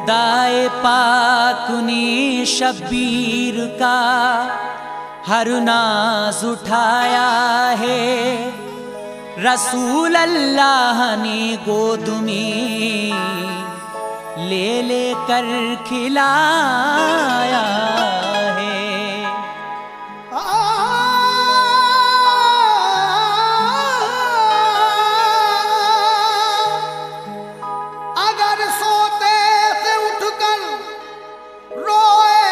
खुदाए पाक ने शब्बीर का हर नाज उठाया है। रसूल अल्लाह ने गोद में ले लेकर खिलाया है। अगर सोते से उठकर रोए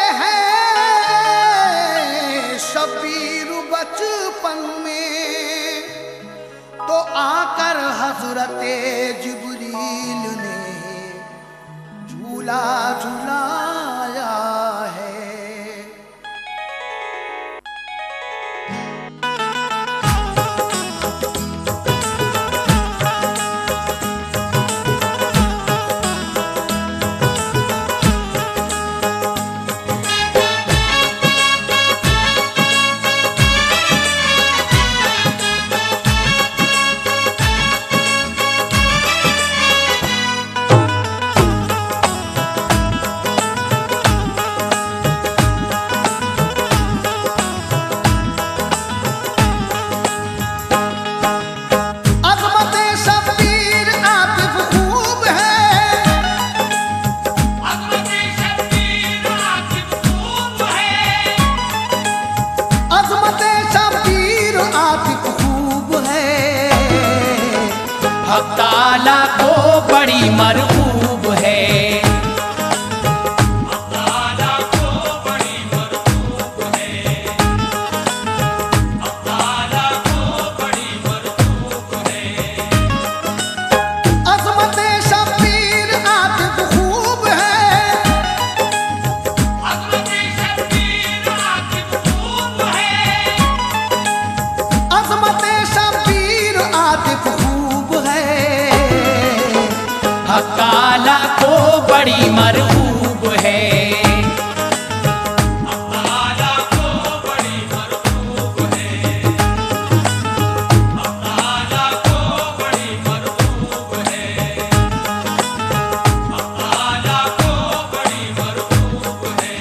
हैं शब्बीर बचपन में, तो आकर हजरते जिब्रील ने झूला झुलाया है। हक़ ताला को बड़ी मरगूब है। हक़ ताला को बड़ी मरगूब है। हक़ ताला को बड़ी मरगूब है। अज़मत शब्बीर आतिफ खूब है। अज़मत शब्बीर आतिफ खूब है। अज़मत शब्बीर आतिफ हक़ ताला को बड़ी मरगूब है। हक़ ताला को बड़ी मरगूब है। हक़ ताला को बड़ी मरगूब है। हक़ ताला को बड़ी मरगूब है।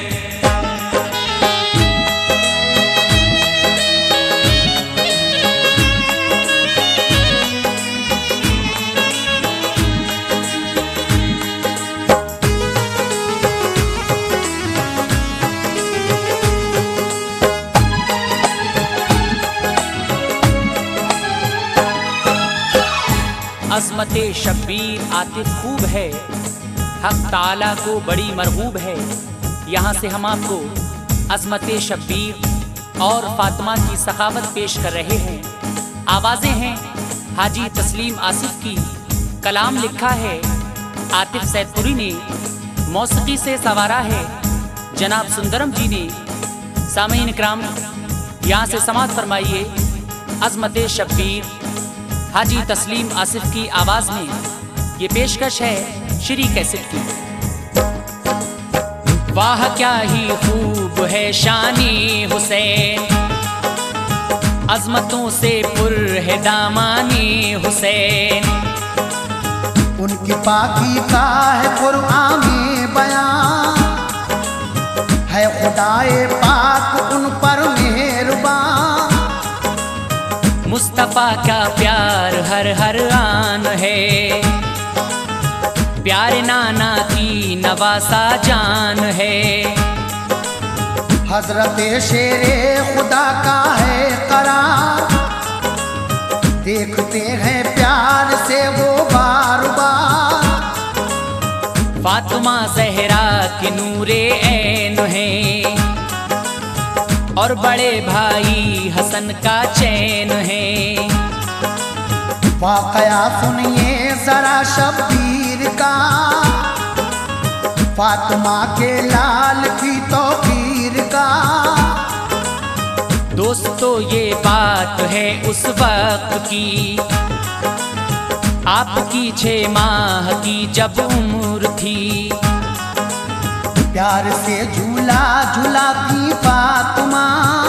अज़मत शब्बीर आतिफ खूब है। हक़ ताला को बड़ी मरगूब है। यहाँ से हम आपको अज़मत शब्बीर और फातिमा की सखावत पेश कर रहे हैं। आवाज़ें हैं हाजी तस्लीम आसिफ की, कलाम लिखा है आतिफ सैदपुरी ने, मौसीकी से सवारा है जनाब सुंदरम जी ने। सामीन इकराम, यहाँ से समाअत फरमाइए अज़मत शब्बीर हाजी तस्लीम आसिफ की आवाज में। ये पेशकश है श्री कैसेट की। वाह क्या ही खूब है शानी हुसैन, अजमतों से पुर है दामानी हुसैन। उनकी पाकी का है कुरान में बयान, है खुदाए पाक उन पर मेहरबान। मुस्तफा का प्यार हर हर आन है, प्यारे नाना की नवासा जान है। हजरत शेरे खुदा का है करार, देखते हैं प्यार से वो बार बार। फातिमा ज़हरा के नूरे ऐन है, और बड़े भाई हसन का चैन है। वाक़या सुनिए जरा शब्बीर का, फातिमा के लाल की तौकीर का। दोस्तों ये बात है उस वक्त की, आपकी 6 माह की जब उम्र थी। प्यार से झूला झुलाती फातिमा,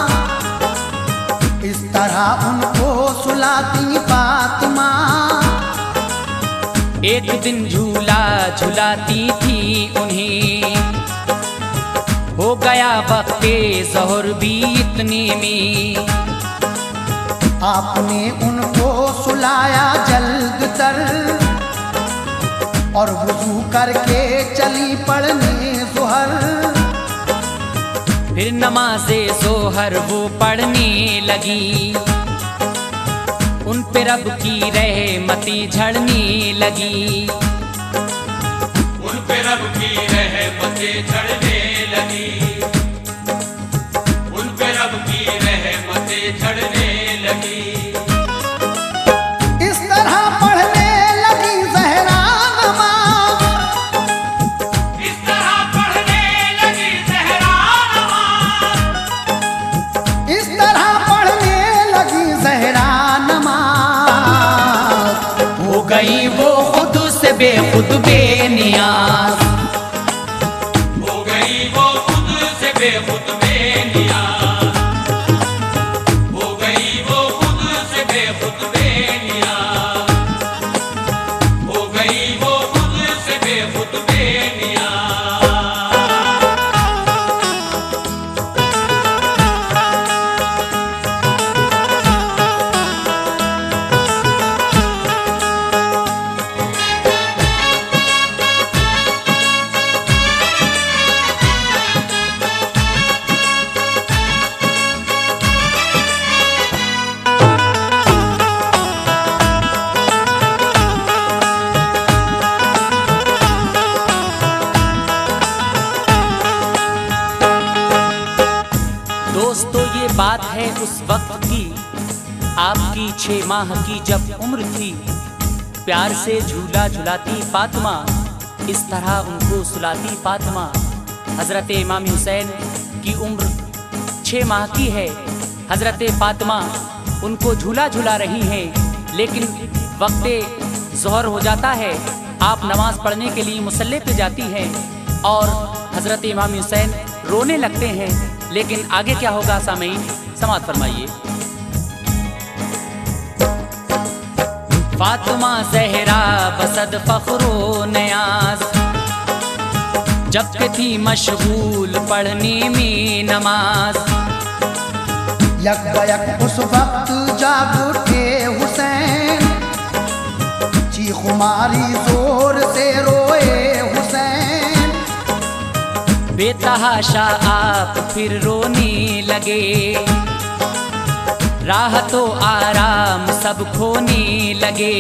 इस तरह उनको सुलाती फातिमा। एक दिन झूला झूला झुलाती थी उन्हें। हो गया वक्ते ज़ोहर भी इतने में, आपने उनको सुलाया जल्द तर और वुज़ू करके चली पढ़ने ज़ोहर। फिर नमाज़े ज़ोहर वो पढ़ने लगी, उन पे रब की रहमतें झड़ने लगी। उन पे रब की रहमतें झड़ने लगी, उन पे रब की रहमतें झड़ने लगी। इस तरह पढ़ने लगी ज़हरा नमाज़, इस तरह पढ़ने लगी ज़हरा नमाज़, इस तरह पढ़ने लगी ज़हरा नमाज़। हो गई वो खुद से बेखुद बेनियाज, हो गई वो खुद से बेखुद बेनियाज, हो गई वो खुद से बेखुद बेनियाज, हो गई वो खुद से बेखुद बेनियाज। दोस्तों ये बात है उस वक्त की, आपकी 6 माह की जब उम्र थी। प्यार से झूला झुलाती फातिमा, इस तरह उनको सुलाती फातिमा। हज़रत इमाम हुसैन की उम्र 6 माह की है। हज़रत फातिमा उनको झूला झुला रही हैं, लेकिन वक्ते ज़ोहर हो जाता है। आप नमाज पढ़ने के लिए मुसल्ले पे जाती हैं और हज़रत इमाम हुसैन रोने लगते हैं। लेकिन आगे क्या होगा सामईन, समाअत फरमाइए। फातिमा ज़हरा बसद फ़ख्रो नयाज, जब के थी मशगूल पढ़ने में नमाज। यकबयक उस वक्त जाग उठे हुसैन, चीख मारी जोर से रोए हुसैन। बेतहाशा आप फिर रोने लगे, राहतो आराम सब खोने लगे।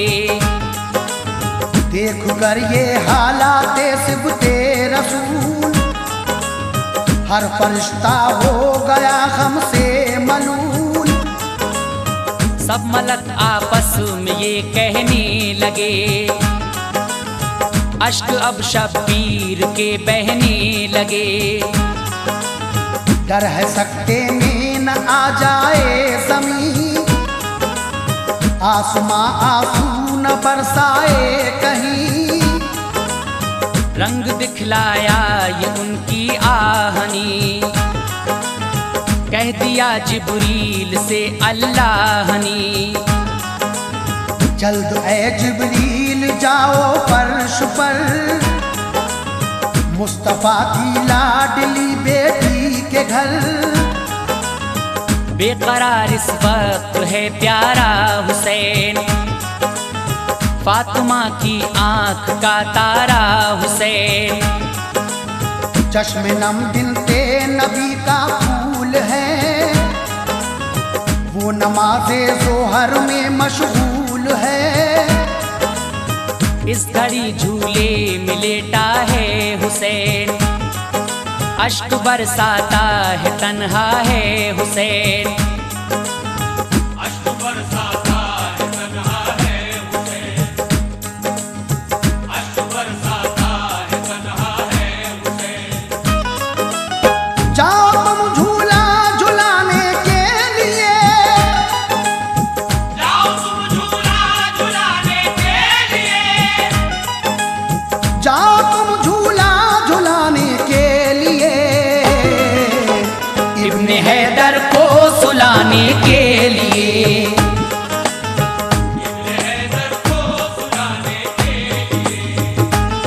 देख कर ये हालात सिबते रसूल, हर फरिश्ता हो गया गम से मलूल। सब मलक आपस में ये कहने लगे, अश्क अब शब्बीर के बहने लगे। डर है सकते में न आ जाए ज़मीं, आसमां आंसू न बरसाए कहीं। रंग दिखलाया ये उनकी आहनी, कह दिया जिब्रील से अल्लाह ने। जल्द ए जिब्रील जाओ फर्श पर, मुस्तफा की लाडली बेटी के घर। बेकरार इस वक्त है प्यारा हुसैन, फातिमा की आंख का तारा हुसैन। चश्मे नम बिनते नबी का फूल है, वो नमाज़े ज़ोहर में मशगूल है। इस घड़ी झूले में लेटा है हुसैन, अश्क बरसाता है तन्हा है हुसैन। अश्क बरसाता है तन्हा है हुसैन, अश्क बरसाता है तन्हा है हुसैन। जाओ तुम झूला झुलाने के लिए, जाओ तुम झूला झुलाने के लिए, जाओ तुम झूला झुलाने के लिए। इब्ने हैदर को सुलाने के लिए, इब्ने हैदर को सुलाने के लिए।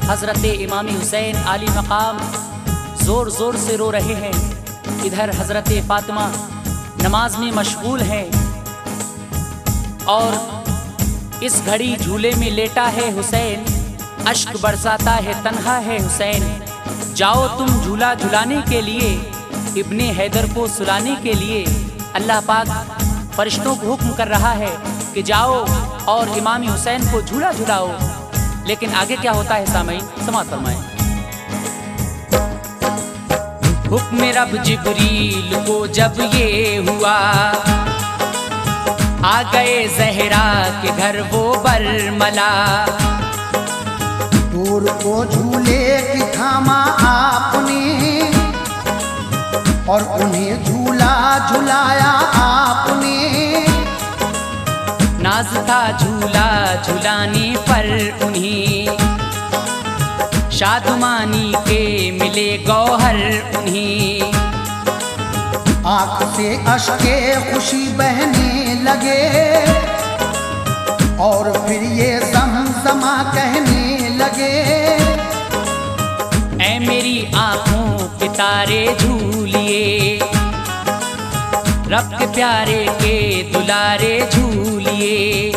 हज़रत इमाम हुसैन आली मकाम ज़ोर ज़ोर से रो रहे हैं। इधर हज़रत फ़ातिमा नमाज में मशगूल हैं और इस घड़ी झूले में लेटा है हुसैन, अश्क बरसाता है, तन्हा है हुसैन। जाओ तुम झूला झुलाने के लिए, इब्ने हैदर को सुलाने के लिए। अल्लाह पाक फरिश्तों को हुक्म कर रहा है कि जाओ और इमाम हुसैन को झूला झुलाओ। लेकिन आगे क्या होता है सामईन, समाअत फरमाएं। हुक्म रब जिब्रील को जब ये हुआ, आ गए ज़हरा के घर वो बरमला। दूर को झूले की थामा आपने और उन्हें झूला झुलाया आपने। नाज था झूला झुलाने पर उन्हीं, शादमानी के मिले गौहर उन्हीं। आँख से अश्के खुशी बहने लगे और फिर ये ज़मज़मा कहने लगे। ऐ मेरी आँखों के तारे झूलिए, रब के प्यारे के दुलारे झूलिए।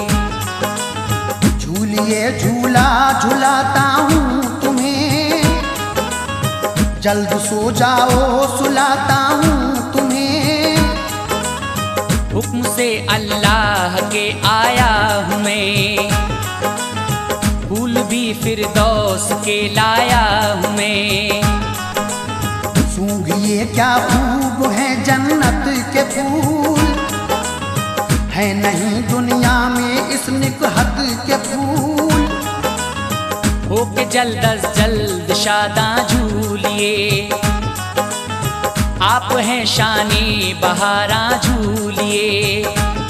झूलिए झूला झुलाता हूँ तुम्हें, जल्द सो जाओ सुलाता हूँ तुम्हें। हुक्म से अल्लाह के आया हूँ मैं, फूल भी फिरदौस के लाया हूँ मैं। सूंघिए क्या खूब है जन्नत के फूल, है नहीं दुनिया में इस निकहत के फूल। हो के जल्द अज जल्द शादा झूलिए, आप हैं शानी बहारा झूलिए।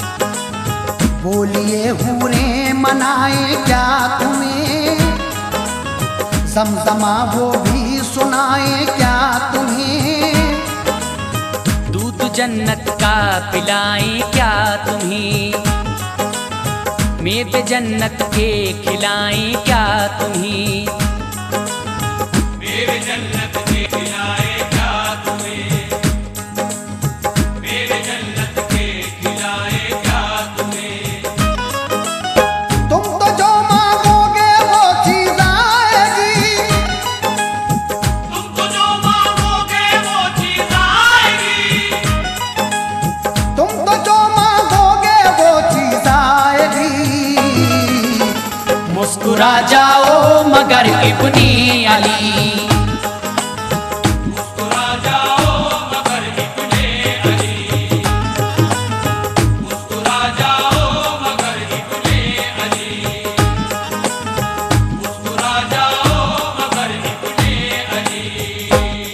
बोलिए हूरें मनाए क्या तुम्हें, ज़मज़मा वो भी सुनाए क्या तुम्हें। दूध जन्नत का पिलाएं क्या तुम्हें, मेवे जन्नत के खिलाएं क्या तुम्हें। मेरे जन्नत के खिलाए क्या तुम्हें, मेरे जन्नत के खिलाए क्या तुम्हें। तुम तो जो मांगोगे वो चीज़ आएगी, तुम तो जो मांगोगे वो चीज़ आएगी। तुम तो जो मांगोगे वो चीज़ आएगी। मुस्कुरा जाओ मगर इब्ने अली, मुस्कुरा जाओ मगर इब्ने अली, मुस्कुरा जाओ मगर इब्ने अली, मुस्कुरा जाओ मगर इब्ने अली।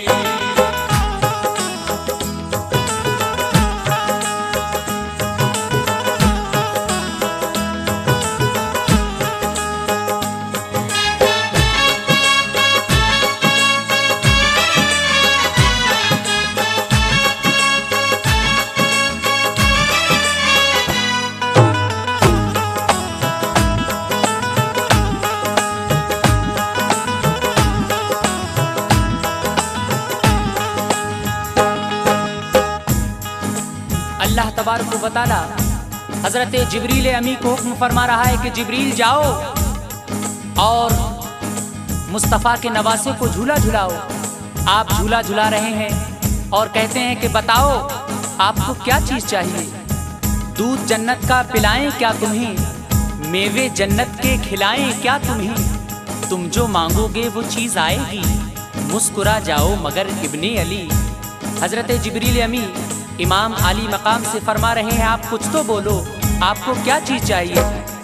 अल्लाह तबारक व तआला हज़रत जिब्रील अमी को हुक्म फरमा रहा है कि जिब्रील जाओ और मुस्तफ़ा के नवासे को झूला झुलाओ। आप झूला झुला रहे हैं और कहते हैं कि बताओ आपको क्या चीज़ चाहिए। दूध जन्नत का पिलाएं क्या तुम्हें, मेवे जन्नत के खिलाएं क्या तुम्हें। तुम जो मांगोगे वो चीज़ आएगी, मुस्कुरा जाओ मगर इब्ने अली। हज़रत जिब्रील अमी इमाम आली मकाम से फरमा रहे हैं आप कुछ तो बोलो, आपको क्या चीज़ चाहिए।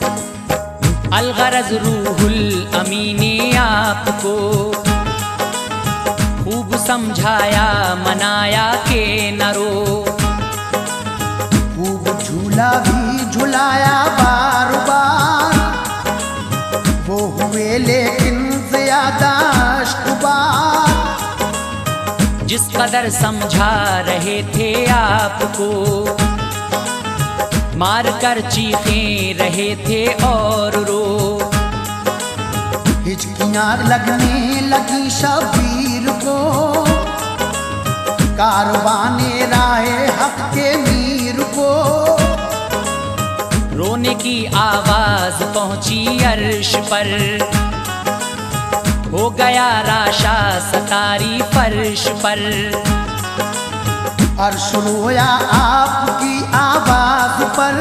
अलगरज रूहुल अमी ने आपको खूब समझाया मनाया के न रो। खूब झूला भी झुलाया बार बार, वो हुए लेकिन ज़्यादा अश्कबार। जिस कदर समझा रहे थे आपको, मार कर चीखें रहे थे और रो। हिचकियां लगने लगी शबीर को, कारवाने राहे हक के मीर को। रोने की आवाज पहुंची अर्श पर, हो गया राशा सतारी फर्श पर। अर्श रोया आपकी आवाज पर,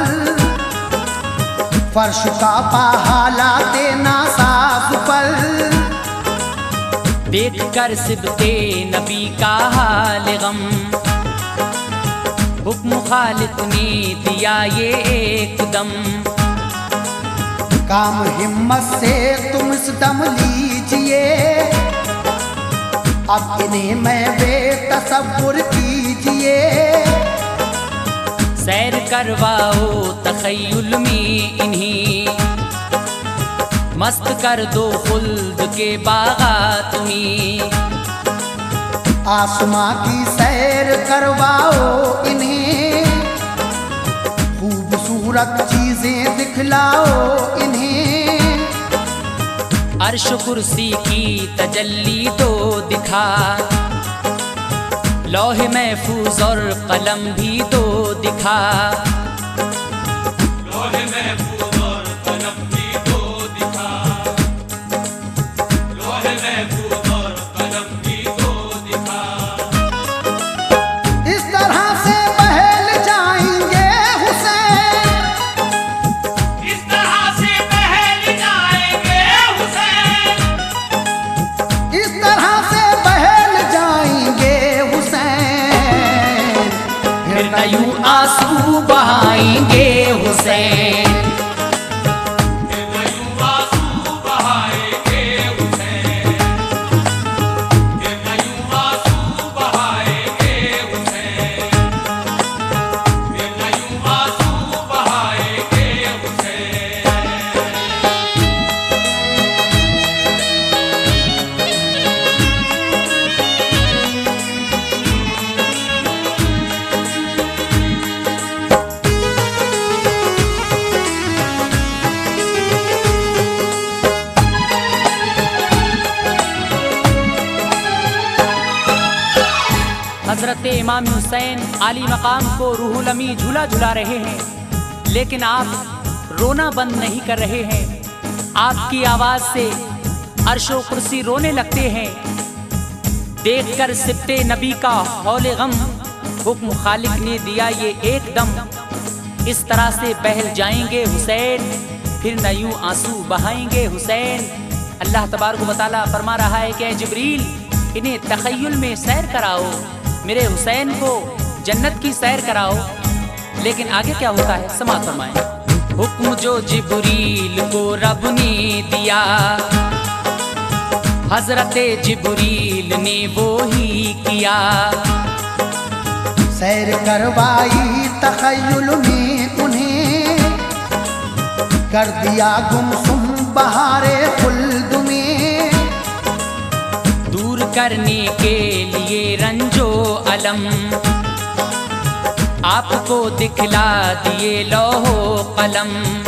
फर्श का हालाते नासाज पर। देख कर सिबते नबी का हाल गम, हुक्म खालिक ने दिया ये एकदम। काम हिम्मत से तुम इस दम लीजिए, अब इन्हें मैं बेतसव्वुर कीजिए। सैर करवाओ तखय्युल में इन्हीं, मस्त कर दो खुल्द के बागात में। आसमां की सैर करवाओ इन्हें, खूबसूरत चीजें दिखलाओ इन्हें। अर्श कुर्सी की तजल्ली दो दिखा, लौहे महफूज और कलम भी दो दिखा। लोहे महफूज और कलम भी दो दिखा, लोहे महफूज और कलम भी दो दिखा। इस तरह से बहल जाएंगे हुसैन, इस तरह से बहल जाएंगे हुसैन, इस तरह से बहल जाएंगे हुसैन। फिर न यूं आंसू बहाएंगे हुसैन। फिर न यूं आंसू बहाएंगे हुसैन, फिर न यूं आंसू बहाएंगे हुसैन, फिर न यूं आंसू बहाएंगे हुसैन। हजरत इमाम हुसैन आली मकाम को रूहुल अमी झूला झुला रहे हैं, लेकिन आप रोना बंद नहीं कर रहे हैं। आपकी आवाज से अर्शो कुर्सी रोने लगते हैं। देखकर सिबते नबी का हौले गम, हुक्म खालिक ने दिया ये एकदम। इस तरह से बहल जाएंगे हुसैन, फिर न यूं आंसू बहाएंगे हुसैन। अल्लाह तबारक व तआला फरमा रहा है कि जिब्रील इन्हें तखय्युल में सैर कराओ, मेरे हुसैन को जन्नत की सैर कराओ। लेकिन आगे क्या होता है समाअत फरमाएं। हुक्म जो जिब्रील को रब ने दिया, हजरत जिब्रील ने वो ही किया। सैर करवाई तखय्युल में उन्हें, कर दिया गुमसुम बहारे खुल्द में। दूर करने के लिए रंजो अलम, आपको दिखला दिए लौहो कलम।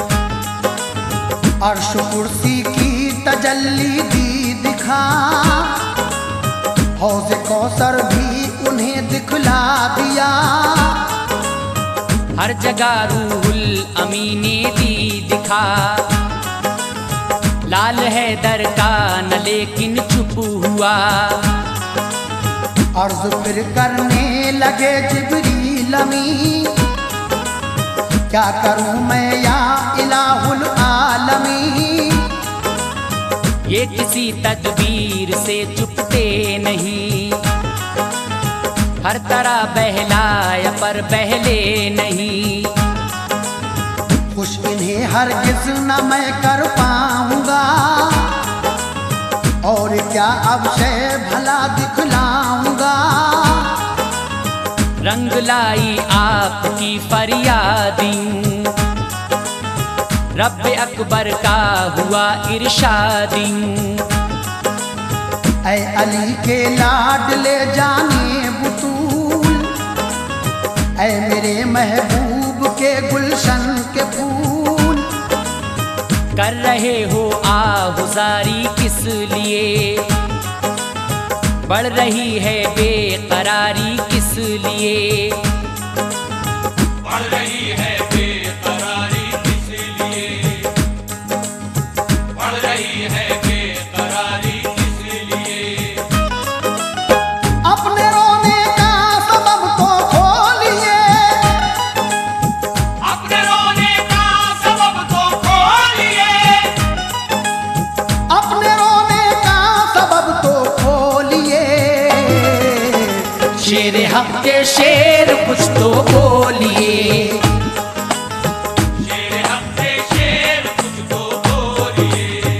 अर्श कुर्सी की तजल्ली दी दिखा, हौज कौसर भी उन्हें दिखला दिया। हर जगह रूहुल अमी ने दी दिखा, लाल है दर का न लेकिन चुप हुआ। अर्ज फिर करने लगे जिब्रील अमी, क्या करूं मैं या इलाहुल आलमी। ये किसी तदबीर से चुपते नहीं, हर तरह बहलाया पर बहले नहीं। खुश इन्हें हरगिज न मैं कर पाऊंगा, और क्या अब शय भला दिखलाऊंगा। रंग लाई आपकी फरियादियों, रब अकबर का हुआ इरशादियों। ऐ अली के लाडले जाने बुतूल, ऐ मेरे महबूब के गुलशन के फूल। कर रहे हो आहुजारी किस लिए, बढ़ रही है बेकरारी किस लिए, बढ़ रही है बेकरारी किस लिए, बढ़ रही है बेकरारी किस लिए। अपने रोने का सबब तो खोलिए, अपने रोने का सबब तो खोलिए, अपने रोने का सबब तो खोलिए। शेर हक के शेर कुछ तो बोलिए, शेर हक के शेर कुछ तो बोलिए,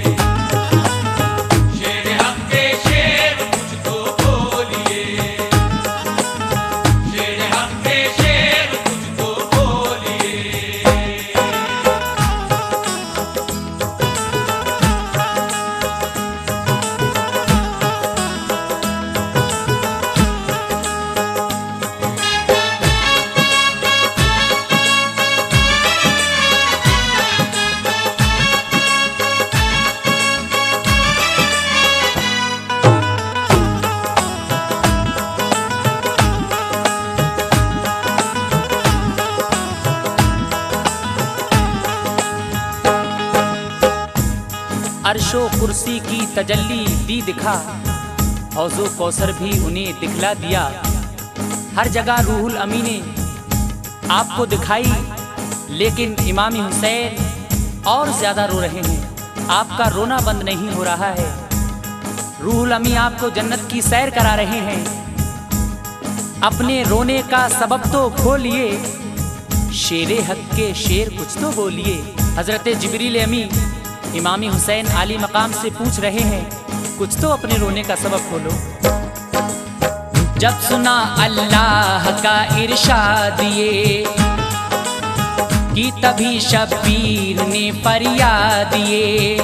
शेर हक के शेर कुछ तो बोलिए, शेर हक के शेर कुछ तो बोलिए। अर्शो कुर्सी की तजल्ली दी दिखा, हौजो कौसर भी उन्हें दिखला दिया। हर जगह रूहुल अमी ने आपको दिखाई, लेकिन इमाम हुसैन और ज्यादा रो रहे हैं। आपका रोना बंद नहीं हो रहा है। रूहुल अमी आपको जन्नत की सैर करा रहे हैं। अपने रोने का सबब तो खोलिए, शेरे हक के शेर कुछ तो बोलिए। हजरत जिब्रील अमी इमामी हुसैन आली मकाम से पूछ रहे हैं, कुछ तो अपने रोने का सबब खोलो। जब सुना अल्लाह का इरशाद ये, कि तभी शब्बीर ने फरियाद ये,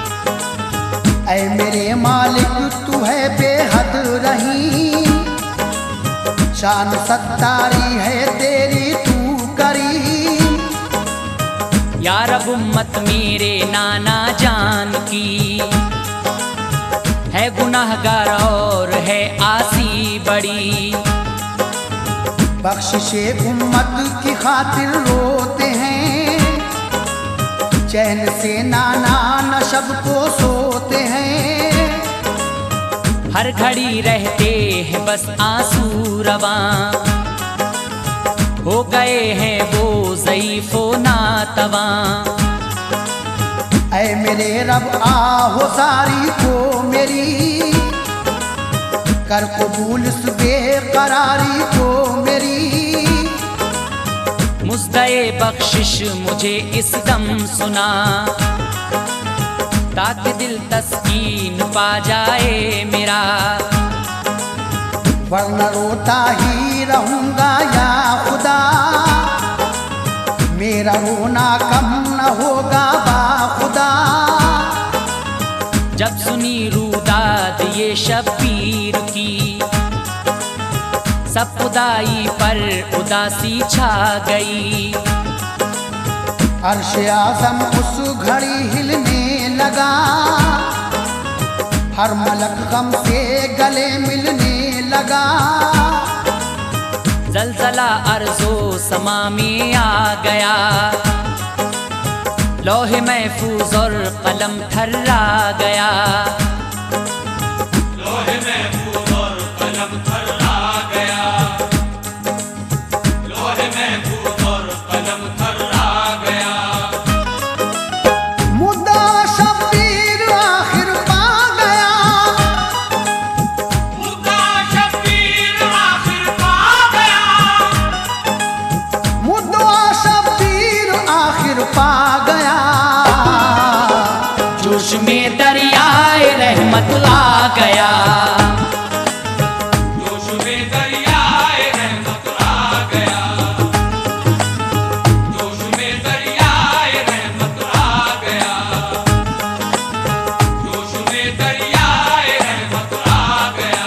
ऐ मेरे मालिक तू है बेहद रहीम, शान सत्तारी है तेरी तू करीम। या रब उम्मत मेरे नाना जान की, है गुनाहगार और है आसी बड़ी। बख्शिशे उम्मत की खातिर रोते हैं, चैन से नाना नशब को सोते हैं। हर घड़ी रहते हैं बस आंसू रवां, हो गए हैं वो ज़ईफ़ो नातवां। ऐ मेरे रब आहो सारी को मेरी, कर कबूल इस बेकरारी को मेरी। मुज़्दए बख्शिश मुझे इस दम सुना, ताकि दिल तस्कीन पा जाए मेरा। वरना रोता ही रहूंगा या खुदा, मेरा रोना कम न होगा बाखुदा। जब सुनी रूदाद ये शब्बीर की, सब खुदाई पर उदासी छा गई। अर्श आज़म उस घड़ी हिलने लगा, हर मलक गम से गले मिलने लगा। ज़लज़ला अर्ज़ो समा में आ गया, लौहे महफूज और कलम थर्रा गया। लोहे महफूज और कलम थर्रा गया, लोहे महफूज और कलम थर्रा गया। मुद्दा शब्बीर आखिर पा गया, मुद्दा शब्बीर आखिर पा गया, मुद्दा शब्बीर आखिर पा गया। जोश में दरियाए रहमत आ गया, जोश में दरियाए रहमत आ गया, जोश में दरियाए रहमत आ गया, जोश में दरियाए रहमत आ गया।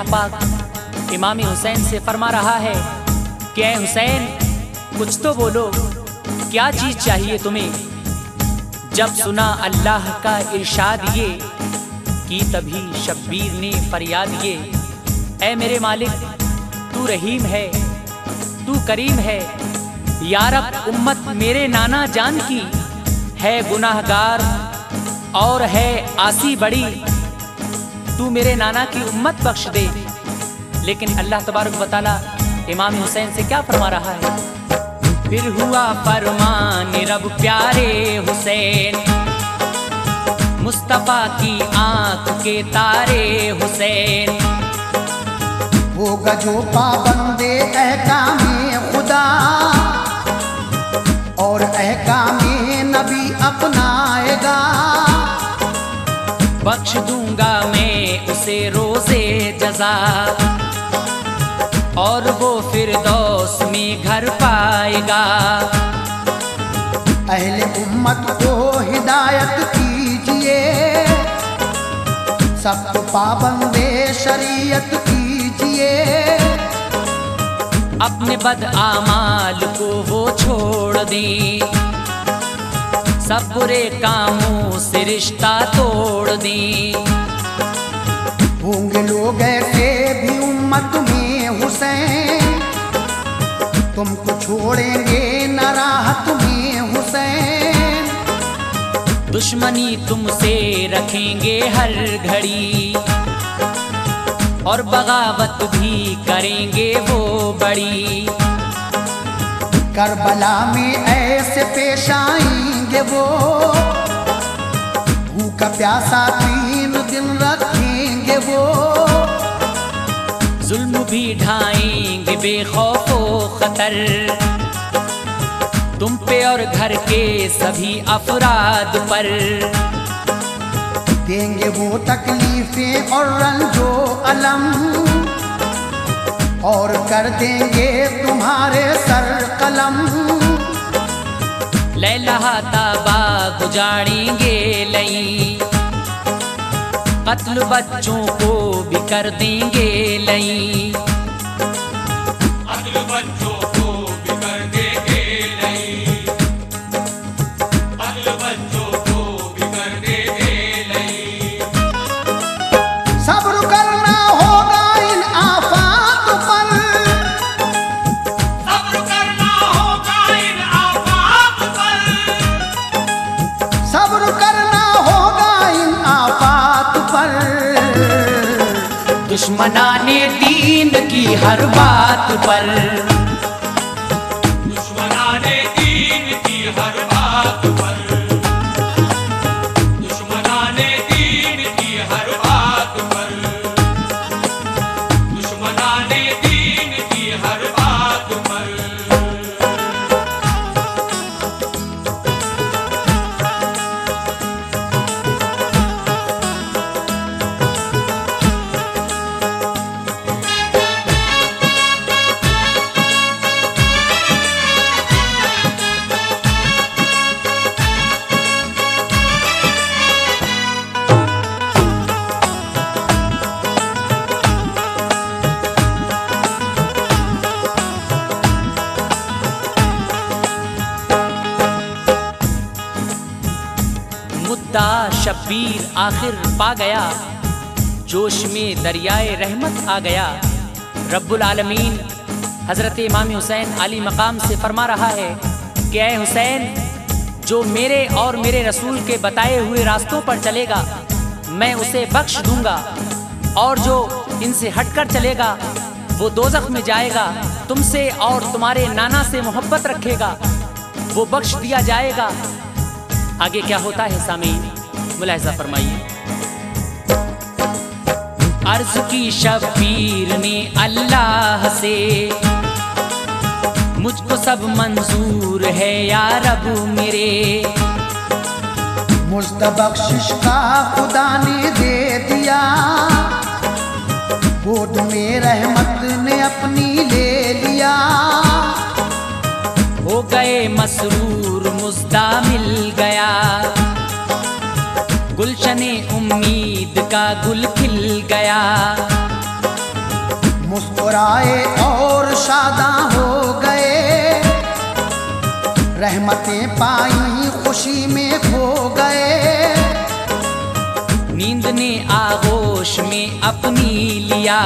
पाक इमाम हुसैन से फरमा रहा है कि ऐ हुसैन, कुछ तो बोलो, क्या चीज चाहिए तुम्हें। जब सुना अल्लाह का इरशाद ये की, तभी शब्बीर ने फरियाद ये, ऐ मेरे मालिक, तू रहीम है, तू करीम है। या रब, उम्मत मेरे नाना जान की है गुनाहगार और है आसी बड़ी, तू मेरे नाना की उम्मत बख्श दे। लेकिन अल्लाह तबारक व तआला इमाम हुसैन से क्या फरमा रहा है। फिर हुआ फरमान रब प्यारे हुसैन, मुस्तफा की आंख के तारे हुसैन। होगा जो पाबंदे अहकामे खुदा और अहकामे नबी अपनाएगा, बख्श दूंगा मैं उसे रोज़े जज़ा, और वो फिरदौस में घर पाएगा। अहले उम्मत को हिदायत कीजिए, सब पाबंदे शरीयत कीजिए। अपने बद आमाल को वो छोड़ दें, सब बुरे कामों से रिश्ता तोड़ दें। होंगे लोग ऐसे भी उम्मत में हुसैन, तुमको छोड़ेंगे न राहत में हुसैन। दुश्मनी तुमसे रखेंगे हर घड़ी, और बगावत भी करेंगे वो बड़ी। करबला में ऐसे पेश आएंगे वो, भूखा प्यासा 3 दिन रखेंगे वो। जुल्म भी ढाएंगे बेखौफो खतर, तुम पे और घर के सभी अफराद पर। देंगे वो तकलीफें और रंजो अलम, और कर देंगे तुम्हारे सर कलम। लैला ताबा गुजारेंगे लई, कत्ल बच्चों को भी कर देंगे लई। अदल बच्चों को भी कर देंगे लई, अदल बच्चों को भी कर देंगे लई। सब्र करना होगा इन आफात पर, सब्र करना होगा इन आफात पर, सब्र करना होगा इन आफात पर। दुश्मनाने दीन की हर बात पर, दुश्मनाने दीन की हर बात पर, दुश्मनाने दीन की हर बात पर, दुश्मनाने दीन की हर बात पर। मुद्दा शब्बीर आखिर पा गया, जोश में दरियाए रहमत आ गया। रब्बुल आलमीन हज़रत इमाम हुसैन आली मकाम से फरमा रहा है कि ऐ हुसैन, जो मेरे और मेरे रसूल के बताए हुए रास्तों पर चलेगा मैं उसे बख्श दूंगा, और जो इनसे हटकर चलेगा वो दोज़ख में जाएगा। तुमसे और तुम्हारे नाना से मोहब्बत रखेगा वो बख्श दिया जाएगा। आगे क्या होता है सामीन, मुलाहिज़ा फरमाइए। अर्ज़ की शब्बीर ने अल्लाह से, मुझको सब मंजूर है या रब मेरे। मुझको बख्शिश का खुदा ने दे दिया, गोद में रहमत ने अपनी ले लिया। हो गए मसरूर मुज़्दा मिल गया, गुलशने उम्मीद का गुल खिल गया। मुस्कुराए और शादा हो गए, रहमतें पाई खुशी में खो गए। नींद ने आगोश में अपनी लिया,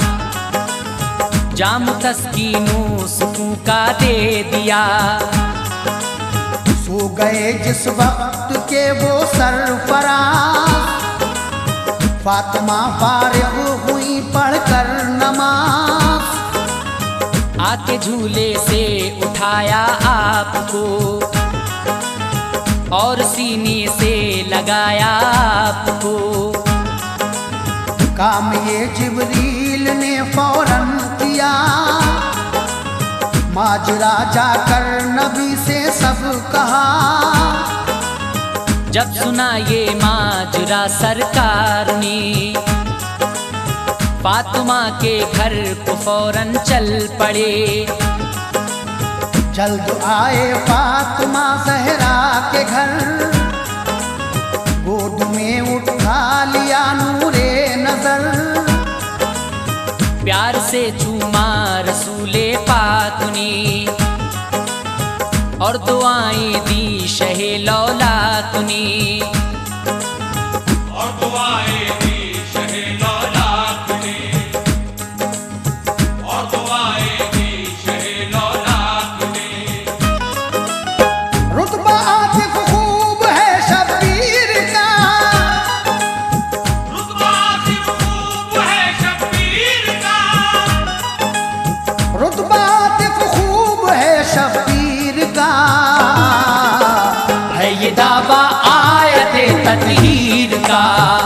जाम तस्कीनो सुकून का दे दिया। सो गए जिस वक्त के वो सरफराज, फातिमा फारिग हुई पढ़कर नमाज। आके झूले से उठाया आपको और सीने से लगाया आपको। काम ये जिब्रील ने फौरन किया, माजरा जाकर नबी से सब कहा। जब सुना ये माजरा सरकार ने, फातिमा के घर को फौरन चल पड़े। जल्द आए फातिमा ज़हरा के घर, गोद में उठा लिया नूरे नजर। प्यार से चूमा रसूले पाक ने और दुआएं दी शहे लौलाक ने। और दुआएं दी शहे लौलाक ने, और दुआएं दी शहे लौलाक ने। रुतबा आतिफ खूब है शब्बीर का, रुतबा आतिफ खूब है शब्बीर का। रुतबा आतिफ खूब है शब्बीर का। है ये दावा आयत तत्हीर का।